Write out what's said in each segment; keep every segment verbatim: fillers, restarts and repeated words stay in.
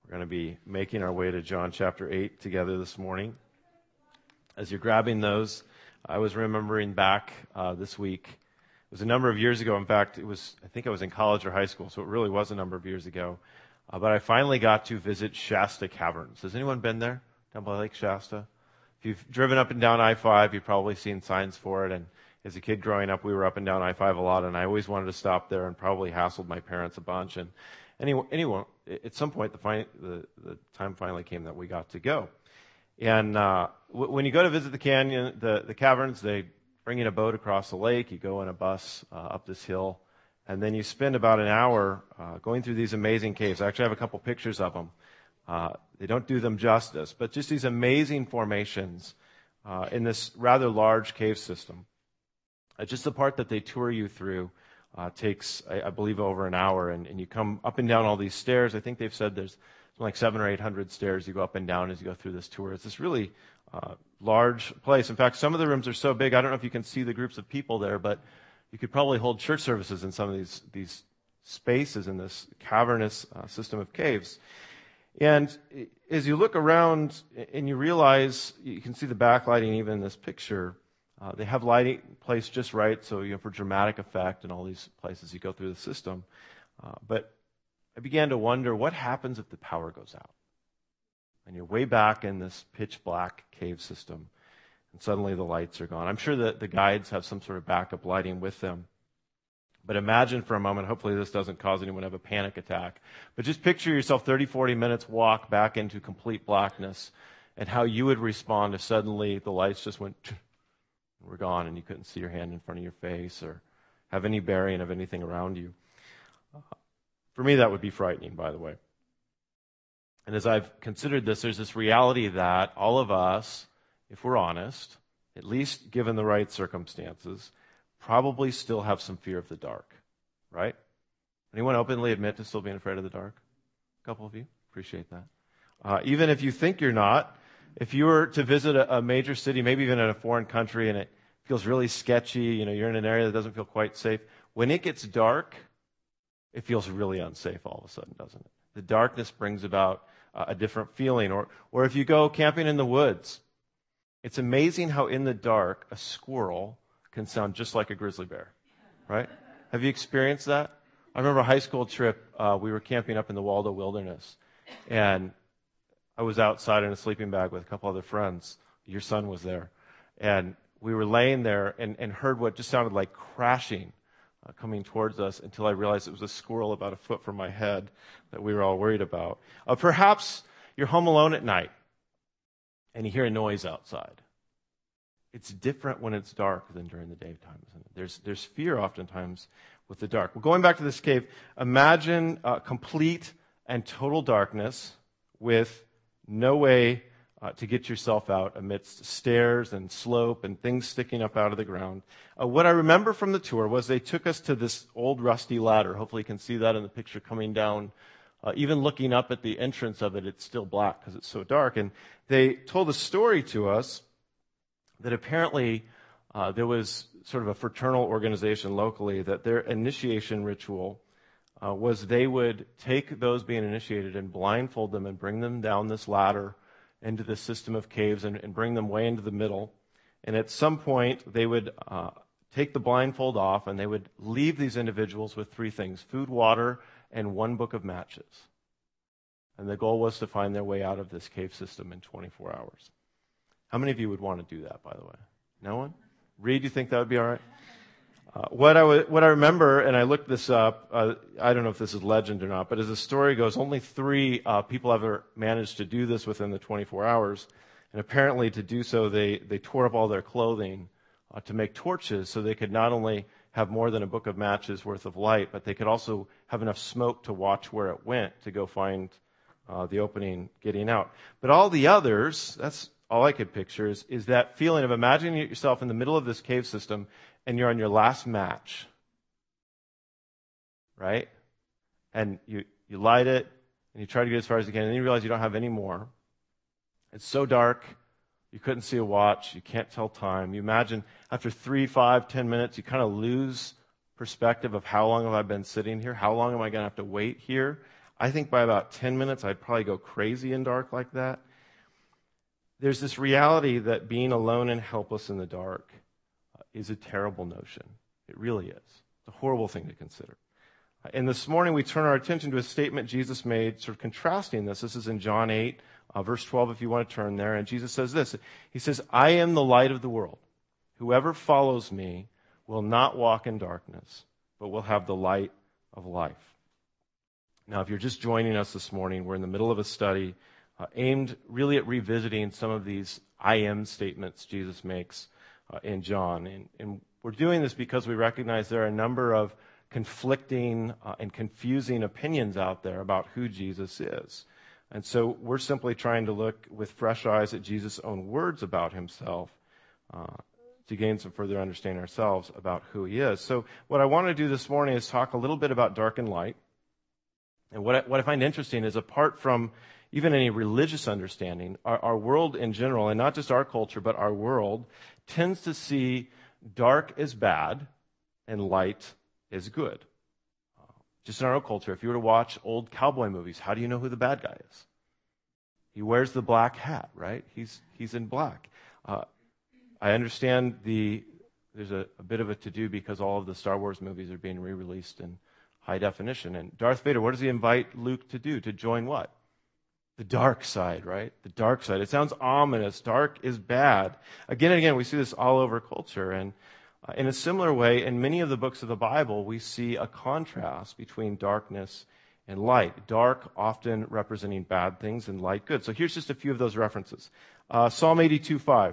We're going to be making our way to John chapter eight together this morning. As you're grabbing those, I was remembering back uh, this week. It was a number of years ago. In fact, it was I think I was in college or high school, so it really was a number of years ago. Uh, but I finally got to visit Shasta Caverns. Has anyone been there down by Lake Shasta? If you've driven up and down I five, you've probably seen signs for it. And as a kid growing up, we were up and down I five a lot, and I always wanted to stop there and probably hassled my parents a bunch. And anyway, anyway at some point, the, fin- the, the time finally came that we got to go. And uh, w- when you go to visit the canyon, the, the caverns, they bring in a boat across the lake. You go in a bus uh, up this hill, and then you spend about an hour uh, going through these amazing caves. I actually have a couple pictures of them. Uh, they don't do them justice, but just these amazing formations uh, in this rather large cave system. Uh, just the part that they tour you through uh, takes, I, I believe, over an hour, and, and you come up and down all these stairs. I think they've said there's like seven or eight hundred stairs you go up and down as you go through this tour. It's this really uh, large place. In fact, some of the rooms are so big, I don't know if you can see the groups of people there, but you could probably hold church services in some of these these spaces in this cavernous uh, system of caves. And as you look around and you realize, you can see the backlighting even in this picture. Uh, they have lighting placed just right, so you know for dramatic effect in all these places you go through the system. Uh, but I began to wonder, what happens if the power goes out? And you're way back in this pitch black cave system, and suddenly the lights are gone. I'm sure that the guides have some sort of backup lighting with them. But imagine for a moment, hopefully this doesn't cause anyone to have a panic attack, but just picture yourself thirty, forty minutes walk back into complete blackness, and how you would respond if suddenly the lights just went and were gone and you couldn't see your hand in front of your face or have any bearing of anything around you. Uh, for me, that would be frightening, by the way. And as I've considered this, there's this reality that all of us, if we're honest, at least given the right circumstances, probably still have some fear of the dark, right? Anyone openly admit to still being afraid of the dark? A couple of you? Appreciate that. Uh, even if you think you're not, if you were to visit a, a major city, maybe even in a foreign country, and it feels really sketchy, you know, you're in an area that doesn't feel quite safe, when it gets dark, it feels really unsafe all of a sudden, doesn't it? The darkness brings about uh, a different feeling. Or, or if you go camping in the woods, it's amazing how in the dark a squirrel can sound just like a grizzly bear, right? Have you experienced that? I remember a high school trip, uh, we were camping up in the Waldo Wilderness, and I was outside in a sleeping bag with a couple other friends. Your son was there. And we were laying there and, and heard what just sounded like crashing uh, coming towards us until I realized it was a squirrel about a foot from my head that we were all worried about. Uh, perhaps you're home alone at night and you hear a noise outside. It's different when it's dark than during the daytime, isn't it? There's, there's fear oftentimes with the dark. Well, going back to this cave, imagine uh, complete and total darkness with no way uh, to get yourself out amidst stairs and slope and things sticking up out of the ground. Uh, what I remember from the tour was they took us to this old rusty ladder. Hopefully you can see that in the picture coming down. Uh, even looking up at the entrance of it, it's still black because it's so dark. And they told a story to us that apparently uh, there was sort of a fraternal organization locally that their initiation ritual Uh, was they would take those being initiated and blindfold them and bring them down this ladder into this system of caves and, and bring them way into the middle. And at some point, they would uh, take the blindfold off and they would leave these individuals with three things: food, water, and one book of matches. And the goal was to find their way out of this cave system in twenty-four hours. How many of you would want to do that, by the way? No one? Reed, you think that would be all right? Uh, what I w- what I remember, and I looked this up, uh, I don't know if this is legend or not, but as the story goes, only three uh, people ever managed to do this within the twenty-four hours. And apparently to do so, they, they tore up all their clothing uh, to make torches so they could not only have more than a book of matches worth of light, but they could also have enough smoke to watch where it went to go find uh, the opening getting out. But all the others, that's all I could picture, is, is that feeling of imagining yourself in the middle of this cave system and you're on your last match, right? And you, you light it, and you try to get as far as you can, and then you realize you don't have any more. It's so dark, you couldn't see a watch, you can't tell time. You imagine after three, five, ten minutes, you kind of lose perspective of how long have I been sitting here? How long am I going to have to wait here? I think by about ten minutes, I'd probably go crazy in dark like that. There's this reality that being alone and helpless in the dark uh, is a terrible notion. It really is. It's a horrible thing to consider. Uh, and this morning, we turn our attention to a statement Jesus made, sort of contrasting this. This is in John eight, uh, verse twelve, if you want to turn there. And Jesus says this. He says, I am the light of the world. Whoever follows me will not walk in darkness, but will have the light of life. Now, if you're just joining us this morning, we're in the middle of a study uh, aimed really at revisiting some of these I am statements Jesus makes uh, in John. And, and we're doing this because we recognize there are a number of conflicting uh, and confusing opinions out there about who Jesus is. And so we're simply trying to look with fresh eyes at Jesus' own words about himself uh, to gain some further understanding ourselves about who he is. So what I want to do this morning is talk a little bit about dark and light. And what I, what I find interesting is, apart from even any religious understanding, our, our world in general, and not just our culture, but our world, tends to see dark as bad and light as good. Uh, just in our culture, if you were to watch old cowboy movies, how do you know who the bad guy is? He wears the black hat, right? He's he's in black. Uh, I understand the there's a, a bit of a to-do because all of the Star Wars movies are being re-released in high definition. And Darth Vader, what does he invite Luke to do? To join what? The dark side, right? The dark side. It sounds ominous. Dark is bad. Again and again, we see this all over culture. And uh, in a similar way, in many of the books of the Bible, we see a contrast between darkness and light. Dark often representing bad things and light good. So here's just a few of those references. Uh, Psalm eighty-two five.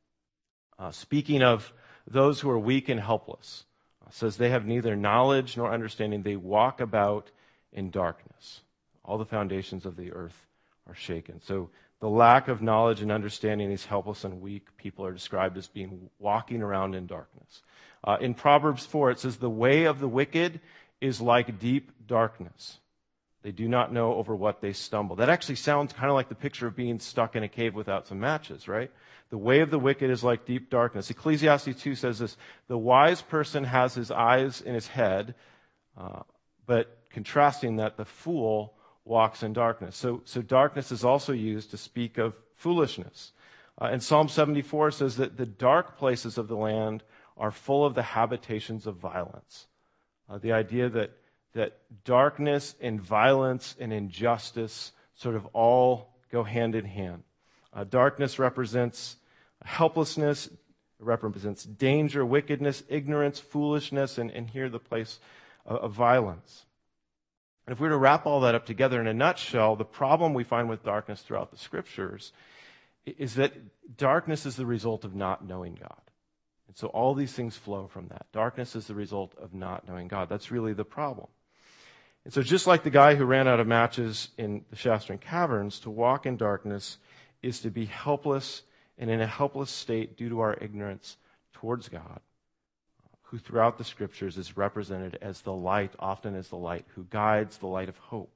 Uh, speaking of those who are weak and helpless, uh, says they have neither knowledge nor understanding. They walk about in darkness. All the foundations of the earth are shaken. So the lack of knowledge and understanding, these helpless and weak people are described as being walking around in darkness. Uh, in Proverbs four, it says, the way of the wicked is like deep darkness. They do not know over what they stumble. That actually sounds kind of like the picture of being stuck in a cave without some matches, right? The way of the wicked is like deep darkness. Ecclesiastes two says this, the wise person has his eyes in his head, uh, but contrasting that, the fool walks in darkness. So, so darkness is also used to speak of foolishness. Uh, and Psalm seventy-four says that the dark places of the land are full of the habitations of violence. Uh, the idea that that darkness and violence and injustice sort of all go hand in hand. Uh, darkness represents helplessness, represents danger, wickedness, ignorance, foolishness, and, and here the place of, of violence. And if we were to wrap all that up together in a nutshell, the problem we find with darkness throughout the Scriptures is that darkness is the result of not knowing God. And so all these things flow from that. Darkness is the result of not knowing God. That's really the problem. And so just like the guy who ran out of matches in the Shastran Caverns, to walk in darkness is to be helpless and in a helpless state due to our ignorance towards God, who throughout the Scriptures is represented as the light, often as the light who guides, the light of hope.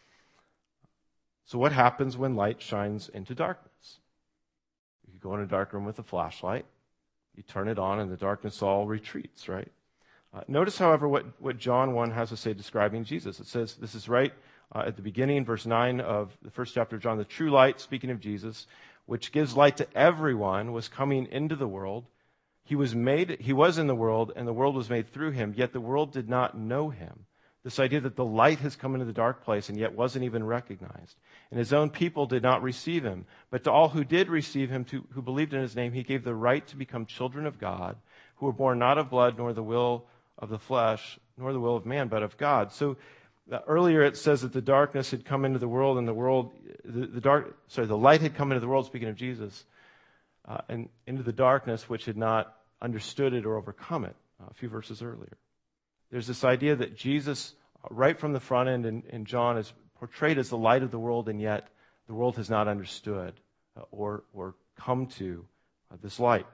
So what happens when light shines into darkness? You go in a dark room with a flashlight, you turn it on, and the darkness all retreats, right? Uh, notice, however, what, what John one has to say describing Jesus. It says, this is right uh, at the beginning, verse nine of the first chapter of John, the true light, speaking of Jesus, which gives light to everyone, was coming into the world. He was made, he was in the world, and the world was made through him, yet the world did not know him. This idea that the light has come into the dark place and yet wasn't even recognized. And his own people did not receive him. But to all who did receive him, to, who believed in his name, he gave the right to become children of God, who were born not of blood, nor the will of the flesh, nor the will of man, but of God. So uh, earlier it says that the darkness had come into the world, and the world, the, the dark, sorry, the light had come into the world, speaking of Jesus, uh, and into the darkness which had not understood it or overcome it, uh, a few verses earlier. There's this idea that Jesus, uh, right from the front end in, in John, is portrayed as the light of the world, and yet the world has not understood uh, or, or come to uh, this light.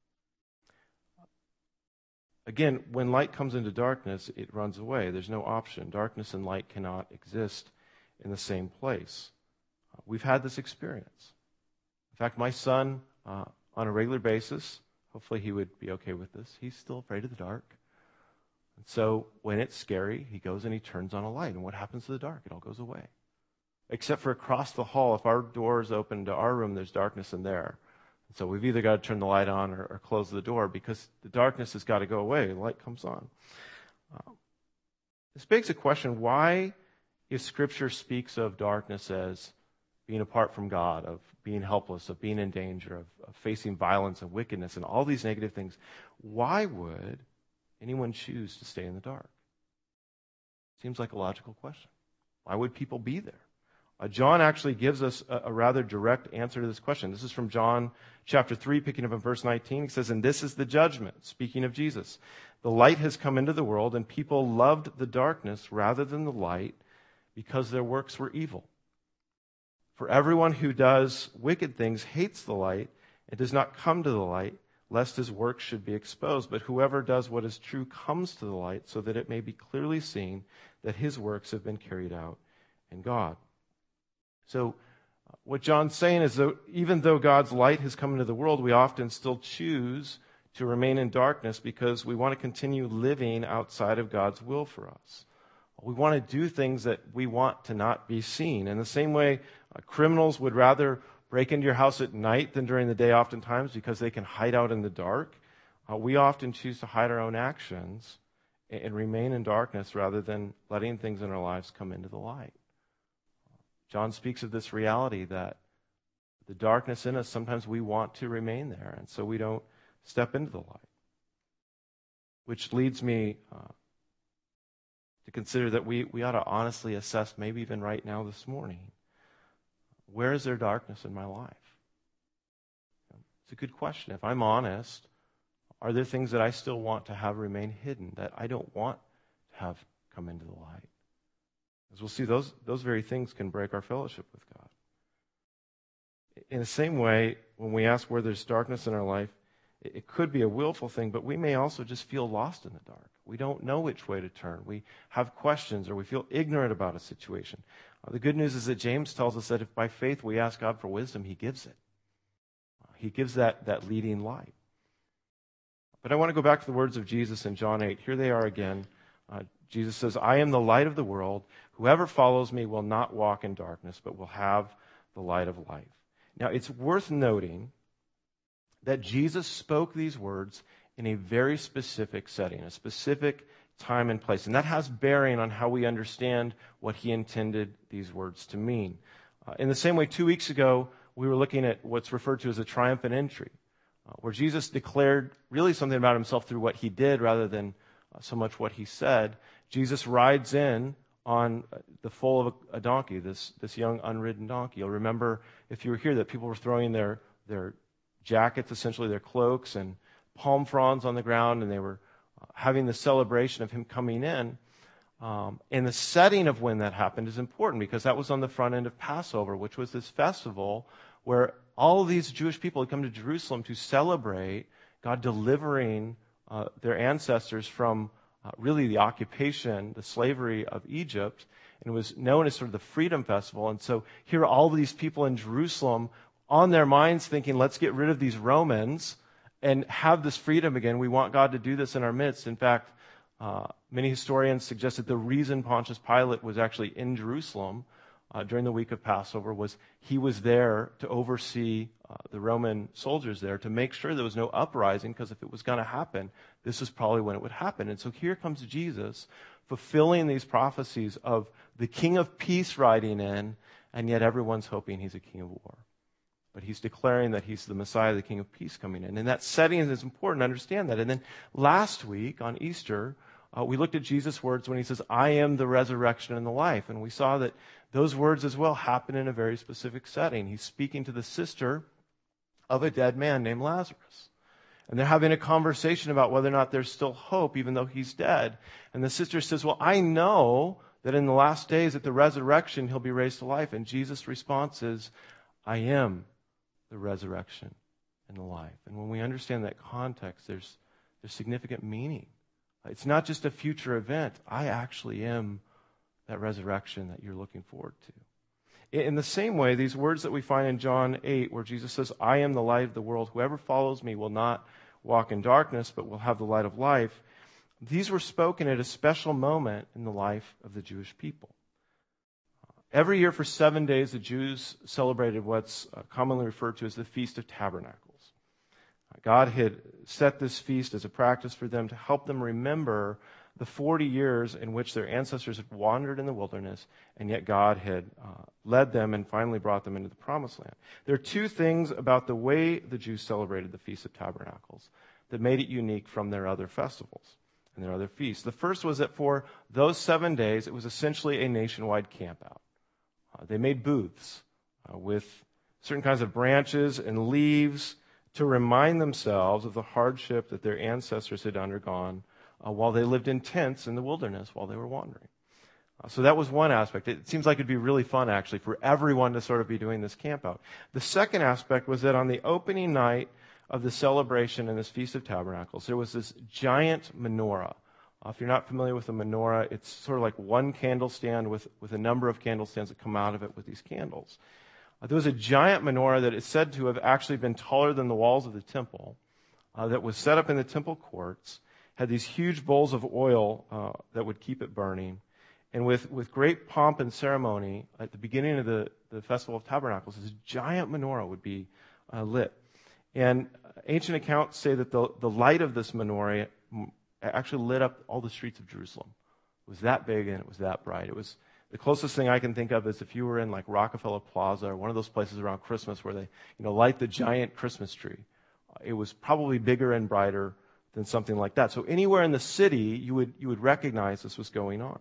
Again, when light comes into darkness, it runs away. There's no option. Darkness and light cannot exist in the same place. Uh, we've had this experience. In fact, my son, uh, on a regular basis, hopefully he would be okay with this, he's still afraid of the dark. And so when it's scary, he goes and he turns on a light. And what happens to the dark? It all goes away. Except for across the hall, if our door is open to our room, there's darkness in there. So we've either got to turn the light on or, or close the door because the darkness has got to go away. The light comes on. Uh, this begs the question, why, if Scripture speaks of darkness as being apart from God, of being helpless, of being in danger, of, of facing violence and wickedness and all these negative things, why would anyone choose to stay in the dark? Seems like a logical question. Why would people be there? Uh, John actually gives us a, a rather direct answer to this question. This is from John chapter three, picking up in verse nineteen. He says, "And this is the judgment," speaking of Jesus. "The light has come into the world, and people loved the darkness rather than the light because their works were evil. For everyone who does wicked things hates the light and does not come to the light, lest his works should be exposed. But whoever does what is true comes to the light, so that it may be clearly seen that his works have been carried out in God." So what John's saying is that even though God's light has come into the world, we often still choose to remain in darkness because we want to continue living outside of God's will for us. We want to do things that we want to not be seen. In the same way, uh, criminals would rather break into your house at night than during the day oftentimes because they can hide out in the dark. Uh, we often choose to hide our own actions and, and remain in darkness rather than letting things in our lives come into the light. John speaks of this reality that the darkness in us, sometimes we want to remain there, and so we don't step into the light. Which leads me uh, to consider that we, we ought to honestly assess, maybe even right now this morning, where is there darkness in my life? It's a good question. If I'm honest, are there things that I still want to have remain hidden, that I don't want to have come into the light? As we'll see, those, those very things can break our fellowship with God. In the same way, when we ask where there's darkness in our life, it, it could be a willful thing, but we may also just feel lost in the dark. We don't know which way to turn. We have questions or we feel ignorant about a situation. Uh, the good news is that James tells us that if by faith we ask God for wisdom, He gives it. Uh, he gives that, that leading light. But I want to go back to the words of Jesus in John eight. Here they are again. Uh, Jesus says, "I am the light of the world. Whoever follows me will not walk in darkness, but will have the light of life." Now, it's worth noting that Jesus spoke these words in a very specific setting, a specific time and place. And that has bearing on how we understand what He intended these words to mean. Uh, in the same way, two weeks ago, we were looking at what's referred to as a triumphant entry, uh, where Jesus declared really something about Himself through what He did rather than uh, so much what He said. Jesus rides in on the foal of a, a donkey, this, this young unridden donkey. You'll remember, if you were here, that people were throwing their, their jackets, essentially their cloaks, and palm fronds on the ground, and they were uh, having the celebration of Him coming in. Um, and the setting of when that happened is important because that was on the front end of Passover, which was this festival where all of these Jewish people had come to Jerusalem to celebrate God delivering uh, their ancestors from Uh, really the occupation, the slavery of Egypt, and it was known as sort of the Freedom Festival. And so here are all of these people in Jerusalem on their minds thinking, let's get rid of these Romans and have this freedom again. We want God to do this in our midst. In fact, uh, many historians suggest that the reason Pontius Pilate was actually in Jerusalem uh, during the week of Passover was he was there to oversee uh, the Roman soldiers there to make sure there was no uprising, because if it was going to happen, this is probably when it would happen. And so here comes Jesus fulfilling these prophecies of the King of Peace riding in, and yet everyone's hoping He's a King of War. But He's declaring that He's the Messiah, the King of Peace coming in. And that setting is important to understand that. And then last week on Easter, uh, we looked at Jesus' words when He says, "I am the resurrection and the life." And we saw that those words as well happen in a very specific setting. He's speaking to the sister of a dead man named Lazarus. And they're having a conversation about whether or not there's still hope, even though he's dead. And the sister says, "Well, I know that in the last days at the resurrection, he'll be raised to life." And Jesus' response is, "I am the resurrection and the life." And when we understand that context, there's, there's significant meaning. It's not just a future event. I actually am that resurrection that you're looking forward to. In the same way, these words that we find in John eight, where Jesus says, "I am the light of the world. Whoever follows me will not walk in darkness, but will have the light of life," these were spoken at a special moment in the life of the Jewish people. Every year for seven days, the Jews celebrated what's uh, commonly referred to as the Feast of Tabernacles. God had set this feast as a practice for them to help them remember the forty years in which their ancestors had wandered in the wilderness, and yet God had uh, led them and finally brought them into the Promised Land. There are two things about the way the Jews celebrated the Feast of Tabernacles that made it unique from their other festivals and their other feasts. The first was that for those seven days, it was essentially a nationwide campout. Uh, they made booths uh, with certain kinds of branches and leaves to remind themselves of the hardship that their ancestors had undergone uh, while they lived in tents in the wilderness while they were wandering. Uh, so that was one aspect. It seems like it'd be really fun, actually, for everyone to sort of be doing this campout. The second aspect was that on the opening night of the celebration in this Feast of Tabernacles, there was this giant menorah. Uh, if you're not familiar with a menorah, it's sort of like one candle stand with, with a number of candle stands that come out of it with these candles. Uh, there was a giant menorah that is said to have actually been taller than the walls of the temple uh, that was set up in the temple courts, had these huge bowls of oil uh, that would keep it burning. And with, with great pomp and ceremony, at the beginning of the, the Festival of Tabernacles, this giant menorah would be uh, lit. And ancient accounts say that the, the light of this menorah actually lit up all the streets of Jerusalem. It was that big and it was that bright. It was the closest thing I can think of is if you were in like Rockefeller Plaza or one of those places around Christmas where they, you know, light the giant Christmas tree. It was probably bigger and brighter than something like that. So anywhere in the city, you would you would recognize this was going on.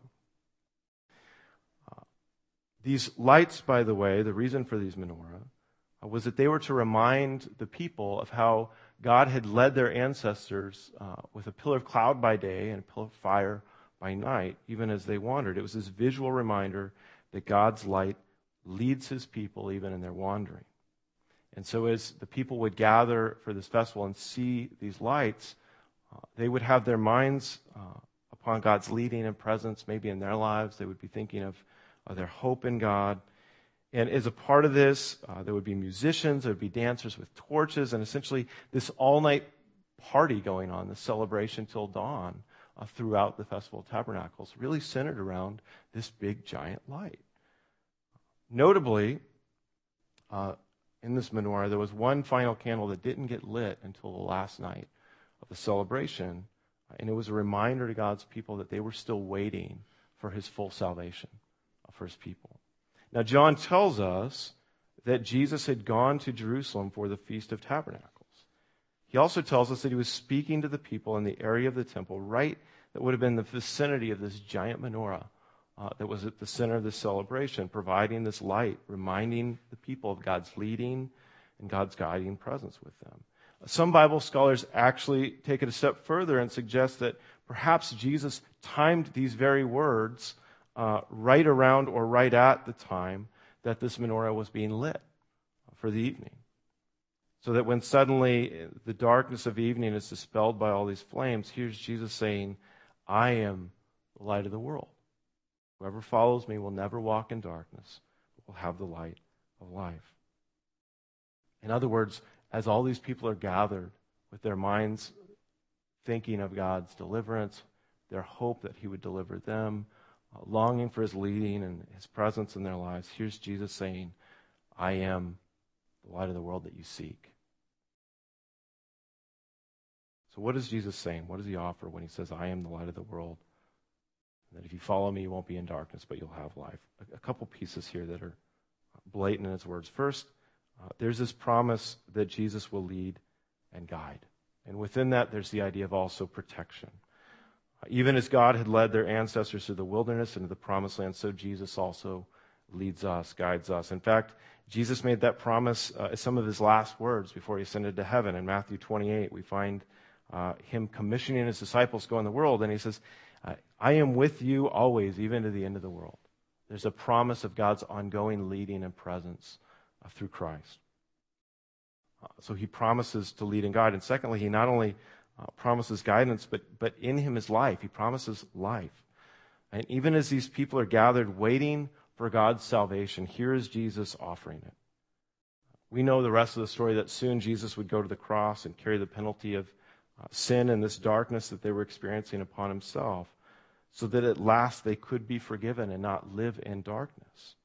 Uh, these lights, by the way, the reason for these menorah uh, was that they were to remind the people of how God had led their ancestors uh, with a pillar of cloud by day and a pillar of fire by night, even as they wandered. It was this visual reminder that God's light leads his people even in their wandering. And so as the people would gather for this festival and see these lights, uh, they would have their minds uh, upon God's leading and presence, maybe in their lives. They would be thinking of uh, their hope in God. And as a part of this, uh, there would be musicians, there would be dancers with torches, and essentially this all-night party going on, this celebration till dawn uh, throughout the Festival of Tabernacles, really centered around this big, giant light. Notably, uh, in this menorah, there was one final candle that didn't get lit until the last night of the celebration, and it was a reminder to God's people that they were still waiting for his full salvation for his people. Now, John tells us that Jesus had gone to Jerusalem for the Feast of Tabernacles. He also tells us that he was speaking to the people in the area of the temple, right, that would have been the vicinity of this giant menorah uh, that was at the center of this celebration, providing this light, reminding the people of God's leading and God's guiding presence with them. Some Bible scholars actually take it a step further and suggest that perhaps Jesus timed these very words uh, right around or right at the time that this menorah was being lit for the evening. So that when suddenly the darkness of evening is dispelled by all these flames, here's Jesus saying, I am the light of the world. Whoever follows me will never walk in darkness, but will have the light of life. In other words, as all these people are gathered with their minds thinking of God's deliverance, their hope that he would deliver them, uh, longing for his leading and his presence in their lives, here's Jesus saying, I am the light of the world that you seek. So what is Jesus saying? What does he offer when he says, I am the light of the world? That if you follow me, you won't be in darkness, but you'll have life. A, a couple pieces here that are blatant in his words. First, uh, there's this promise that Jesus will lead and guide. And within that, there's the idea of also protection. Uh, even as God had led their ancestors through the wilderness into the promised land, so Jesus also leads us, guides us. In fact, Jesus made that promise uh, as some of his last words before he ascended to heaven. In Matthew twenty-eight, we find uh, him commissioning his disciples to go in the world, and he says, I am with you always, even to the end of the world. There's a promise of God's ongoing leading and presence uh, through Christ. Uh, so he promises to lead and guide. And secondly, he not only uh, promises guidance, but, but in him is life. He promises life. And even as these people are gathered waiting for God's salvation, here is Jesus offering it. We know the rest of the story that soon Jesus would go to the cross and carry the penalty of uh, sin and this darkness that they were experiencing upon himself, so that at last they could be forgiven and not live in darkness.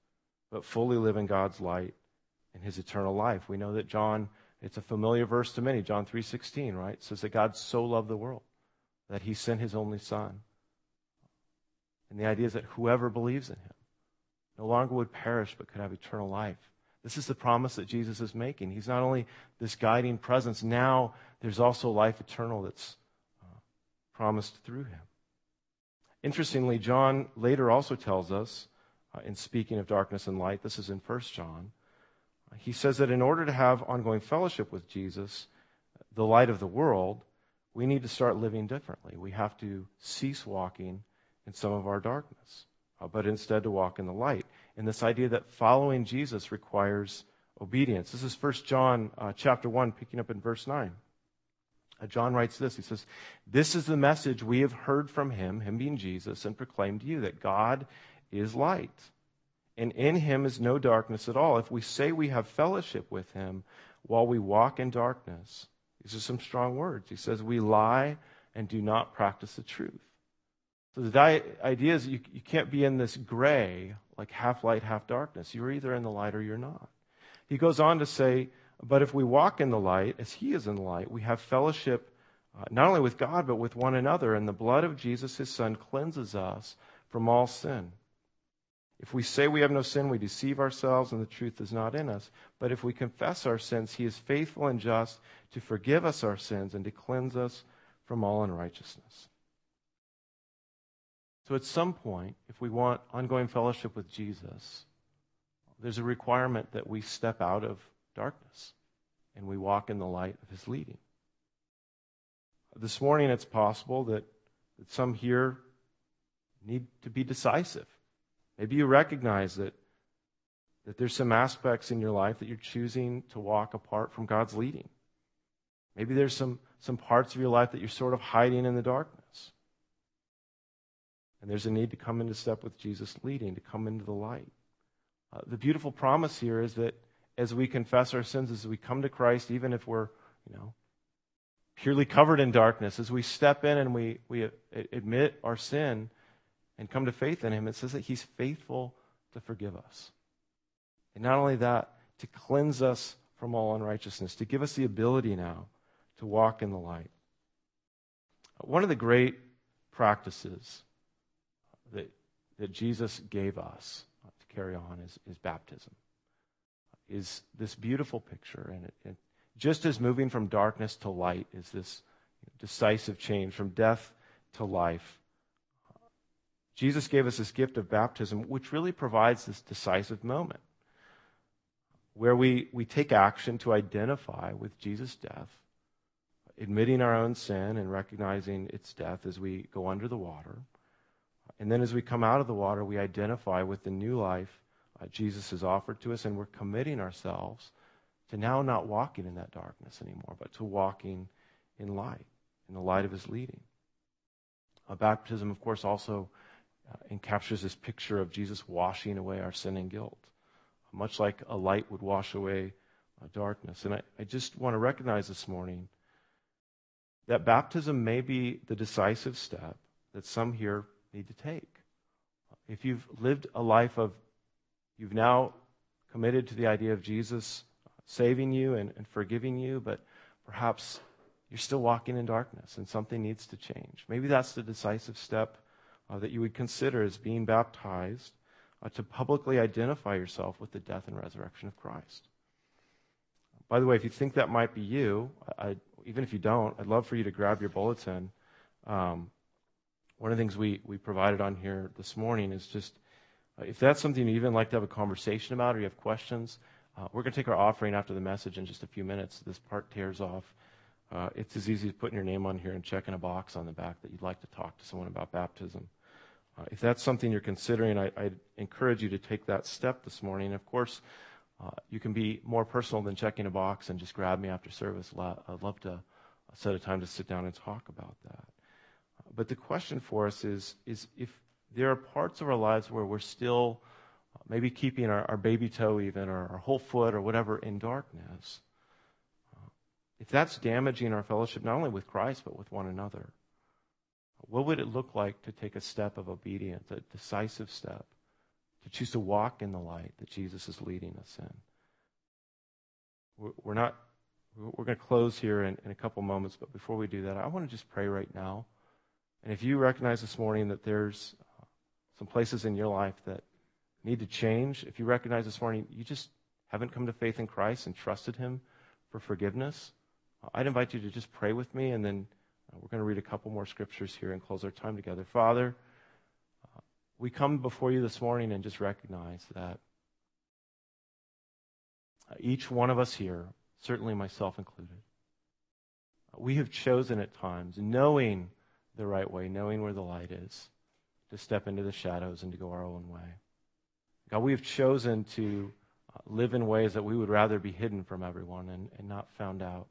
but fully live in God's light and his eternal life. We know that John, it's a familiar verse to many, John three sixteen, right? It says that God so loved the world that he sent his only son. And the idea is that whoever believes in him no longer would perish but could have eternal life. This is the promise that Jesus is making. He's not only this guiding presence, now there's also life eternal that's uh, promised through him. Interestingly, John later also tells us, uh, in speaking of darkness and light, this is in First John, uh, he says that in order to have ongoing fellowship with Jesus, the light of the world, we need to start living differently. We have to cease walking in some of our darkness, uh, but instead to walk in the light. And this idea that following Jesus requires obedience. This is First John uh, chapter one, picking up in verse nine. Uh, John writes this. He says, "This is the message we have heard from him," him being Jesus, "and proclaimed to you, that God is light, and in him is no darkness at all. If we say we have fellowship with him while we walk in darkness," these are some strong words. He says, "we lie and do not practice the truth." So the di- idea is you, you can't be in this gray, like half light, half darkness. You're either in the light or you're not. He goes on to say, "But if we walk in the light, as he is in the light, we have fellowship uh, not only with God, but with one another. And the blood of Jesus, his son, cleanses us from all sin. If we say we have no sin, we deceive ourselves and the truth is not in us. But if we confess our sins, he is faithful and just to forgive us our sins and to cleanse us from all unrighteousness." So at some point, if we want ongoing fellowship with Jesus, there's a requirement that we step out of darkness and we walk in the light of his leading. This morning, it's possible that, that some here need to be decisive. Maybe you recognize that, that there's some aspects in your life that you're choosing to walk apart from God's leading. Maybe there's some, some parts of your life that you're sort of hiding in the darkness. And there's a need to come into step with Jesus leading, to come into the light. Uh, the beautiful promise here is that as we confess our sins, as we come to Christ, even if we're, you know, purely covered in darkness, as we step in and we, we admit our sin and come to faith in him, it says that he's faithful to forgive us. And not only that, to cleanse us from all unrighteousness, to give us the ability now to walk in the light. One of the great practices that, that Jesus gave us to carry on is, is baptism, is this beautiful picture. And it, it, just as moving from darkness to light is this decisive change from death to life, Jesus gave us this gift of baptism, which really provides this decisive moment where we, we take action to identify with Jesus' death, admitting our own sin and recognizing its death as we go under the water. And then as we come out of the water, we identify with the new life uh, Jesus has offered to us, and we're committing ourselves to now not walking in that darkness anymore, but to walking in light, in the light of his leading. Uh, baptism, of course, also uh, encaptures this picture of Jesus washing away our sin and guilt, much like a light would wash away uh, darkness. And I, I just want to recognize this morning that baptism may be the decisive step that some here need to take. If you've lived a life of, you've now committed to the idea of Jesus saving you and, and forgiving you, but perhaps you're still walking in darkness and something needs to change. Maybe that's the decisive step uh, that you would consider as being baptized uh, to publicly identify yourself with the death and resurrection of Christ. By the way, if you think that might be you, I, even if you don't, I'd love for you to grab your bulletin. Um, One of the things we, we provided on here this morning is just, uh, if that's something you even like to have a conversation about or you have questions, uh, we're going to take our offering after the message in just a few minutes. This part tears off. Uh, it's as easy as putting your name on here and checking a box on the back that you'd like to talk to someone about baptism. Uh, if that's something you're considering, I, I'd encourage you to take that step this morning. Of course, uh, you can be more personal than checking a box and just grab me after service. I'd love to set a time to sit down and talk about that. But the question for us is, is if there are parts of our lives where we're still maybe keeping our, our baby toe even, or our whole foot, or whatever, in darkness, uh, if that's damaging our fellowship not only with Christ but with one another, what would it look like to take a step of obedience, a decisive step, to choose to walk in the light that Jesus is leading us in. We're, we're not, we're going to close here in, in a couple moments, but before we do that, I want to just pray right now. And if you recognize this morning that there's uh, some places in your life that need to change, if you recognize this morning you just haven't come to faith in Christ and trusted him for forgiveness, uh, I'd invite you to just pray with me, and then uh, we're going to read a couple more scriptures here and close our time together. Father, uh, we come before you this morning and just recognize that uh, each one of us here, certainly myself included, uh, we have chosen at times, knowing the right way, knowing where the light is, to step into the shadows and to go our own way. God, we have chosen to uh, live in ways that we would rather be hidden from everyone and, and not found out.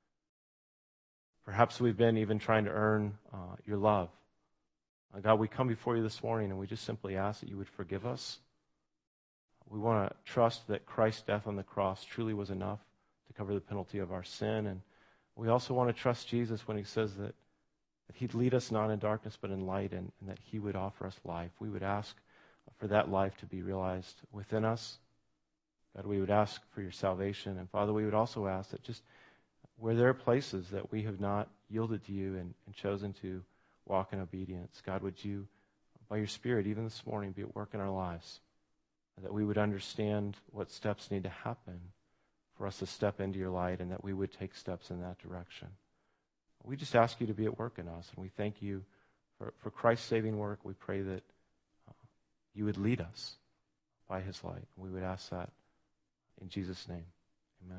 Perhaps we've been even trying to earn uh, your love. Uh, God, we come before you this morning and we just simply ask that you would forgive us. We want to trust that Christ's death on the cross truly was enough to cover the penalty of our sin. And we also want to trust Jesus when he says that that he'd lead us not in darkness but in light, and, and that he would offer us life. We would ask for that life to be realized within us. God, we would ask for your salvation. And Father, we would also ask that just where there are places that we have not yielded to you and, and chosen to walk in obedience, God, would you, by your Spirit, even this morning, be at work in our lives, that we would understand what steps need to happen for us to step into your light, and that we would take steps in that direction. We just ask you to be at work in us, and we thank you for, for Christ's saving work. We pray that uh, you would lead us by his light. We would ask that in Jesus' name. Amen.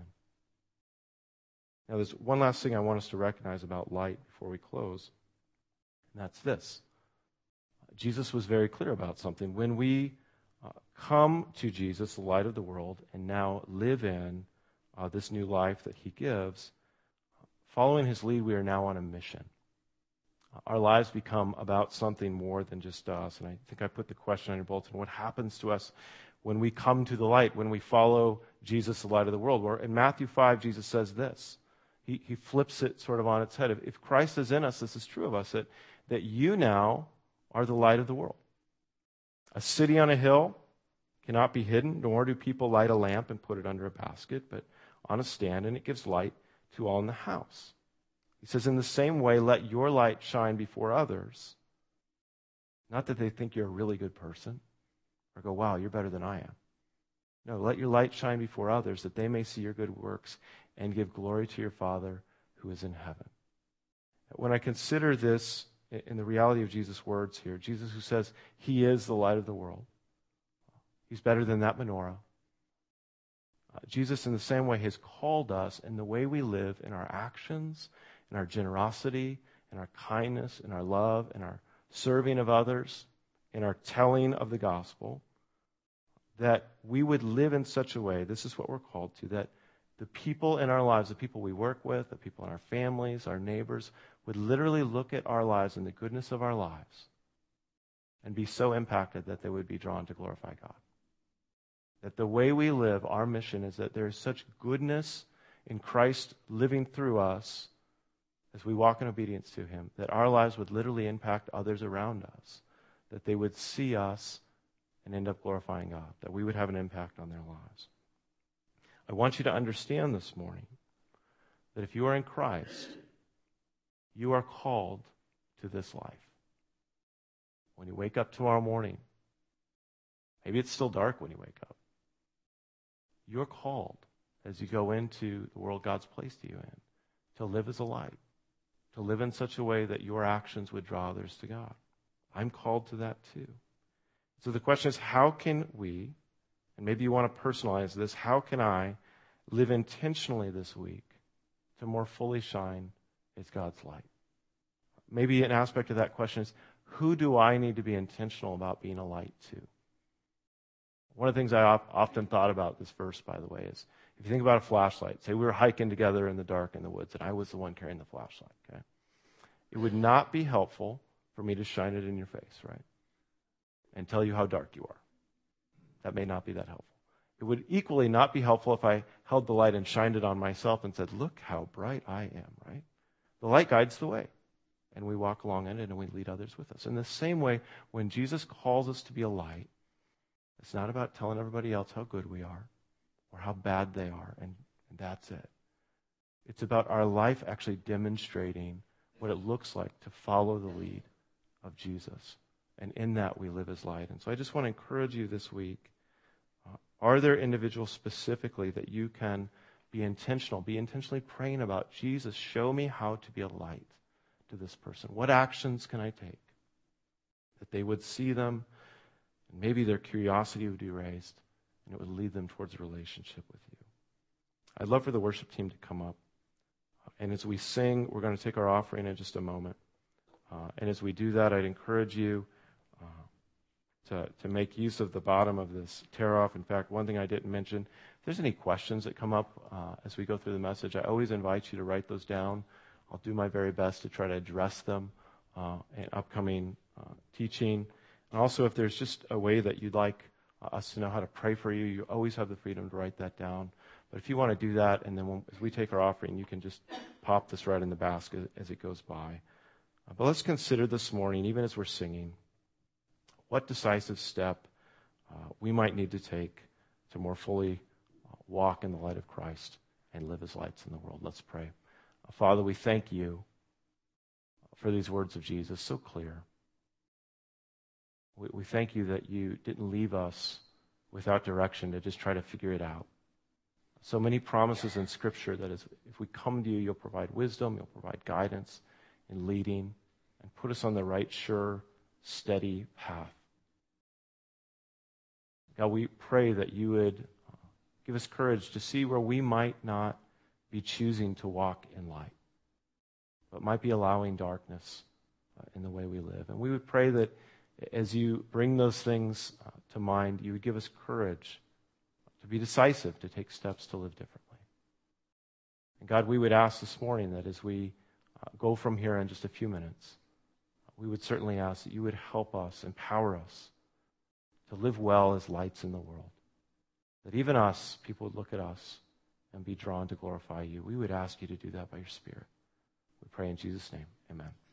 Now, there's one last thing I want us to recognize about light before we close, and that's this. Jesus was very clear about something. When we uh, come to Jesus, the light of the world, and now live in uh, this new life that he gives, following his lead, we are now on a mission. Our lives become about something more than just us. And I think I put the question on your bulletin: what happens to us when we come to the light, when we follow Jesus, the light of the world? Where in Matthew five, Jesus says this. He, he flips it sort of on its head. If, if Christ is in us, this is true of us, that, that you now are the light of the world. A city on a hill cannot be hidden, nor do people light a lamp and put it under a basket, but on a stand, and it gives light to all in the house. He says, in the same way, let your light shine before others. Not that they think you're a really good person or go, wow, you're better than I am. No, let your light shine before others that they may see your good works and give glory to your Father who is in heaven. When I consider this in the reality of Jesus' words here, Jesus who says he is the light of the world, he's better than that menorah. Uh, Jesus, in the same way, has called us in the way we live, in our actions, in our generosity, in our kindness, in our love, in our serving of others, in our telling of the gospel, that we would live in such a way, this is what we're called to, that the people in our lives, the people we work with, the people in our families, our neighbors, would literally look at our lives and the goodness of our lives and be so impacted that they would be drawn to glorify God. That the way we live, our mission is that there is such goodness in Christ living through us as we walk in obedience to him, that our lives would literally impact others around us, that they would see us and end up glorifying God, that we would have an impact on their lives. I want you to understand this morning that if you are in Christ, you are called to this life. When you wake up tomorrow morning, maybe it's still dark when you wake up, you're called as you go into the world God's placed you in to live as a light, to live in such a way that your actions would draw others to God. I'm called to that too. So the question is, how can we, and maybe you want to personalize this, how can I live intentionally this week to more fully shine as God's light? Maybe an aspect of that question is, who do I need to be intentional about being a light to? One of the things I op- often thought about this verse, by the way, is if you think about a flashlight, say we were hiking together in the dark in the woods, and I was the one carrying the flashlight, okay? It would not be helpful for me to shine it in your face, right? And tell you how dark you are. That may not be that helpful. It would equally not be helpful if I held the light and shined it on myself and said, look how bright I am, right? The light guides the way, and we walk along in it and we lead others with us. In the same way, when Jesus calls us to be a light, It's not about telling everybody else how good we are or how bad they are, and, and that's it. It's about our life actually demonstrating what it looks like to follow the lead of Jesus. And in that, we live as light. And so I just want to encourage you this week. Uh, are there individuals specifically that you can be intentional, be intentionally praying about, Jesus, show me how to be a light to this person? What actions can I take that they would see them, and maybe their curiosity would be raised, and it would lead them towards a relationship with you? I'd love for the worship team to come up. And as we sing, we're going to take our offering in just a moment. Uh, and as we do that, I'd encourage you uh, to, to make use of the bottom of this tear-off. In fact, one thing I didn't mention, if there's any questions that come up uh, as we go through the message, I always invite you to write those down. I'll do my very best to try to address them uh, in upcoming uh, teaching. And also, if there's just a way that you'd like uh, us to know how to pray for you, you always have the freedom to write that down. But if you want to do that, and then when, as we take our offering, you can just pop this right in the basket as it goes by. Uh, but let's consider this morning, even as we're singing, what decisive step uh, we might need to take to more fully uh, walk in the light of Christ and live as lights in the world. Let's pray. Uh, Father, we thank you for these words of Jesus, so clear. We, we thank you that you didn't leave us without direction to just try to figure it out. So many promises in Scripture that is, if we come to you, you'll provide wisdom, you'll provide guidance in leading, and put us on the right, sure, steady path. God, we pray that you would give us courage to see where we might not be choosing to walk in light, but might be allowing darkness uh, in the way we live. And we would pray that as you bring those things uh, to mind, you would give us courage to be decisive, to take steps to live differently. And God, we would ask this morning that as we uh, go from here in just a few minutes, we would certainly ask that you would help us, empower us to live well as lights in the world. That even us, people would look at us and be drawn to glorify you. We would ask you to do that by your Spirit. We pray in Jesus' name. Amen.